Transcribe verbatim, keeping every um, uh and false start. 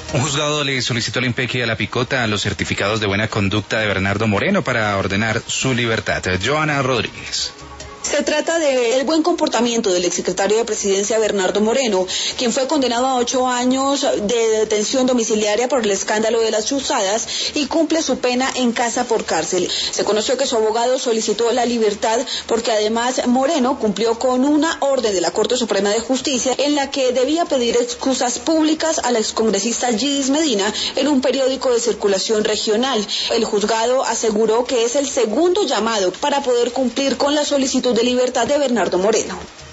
Un juzgado le solicitó al IMPEC y a la Picota los certificados de buena conducta de Bernardo Moreno para ordenar su libertad. Joana Rodríguez. Se trata del buen comportamiento del exsecretario de Presidencia Bernardo Moreno, quien fue condenado a ocho años de detención domiciliaria por el escándalo de las chuzadas y cumple su pena en casa por cárcel. Se conoció que su abogado solicitó la libertad porque además Moreno cumplió con una orden de la Corte Suprema de Justicia en la que debía pedir excusas públicas al excongresista Yidis Medina en un periódico de circulación regional. El juzgado aseguró que es el segundo llamado para poder cumplir con la solicitud de libertad de Bernardo Moreno.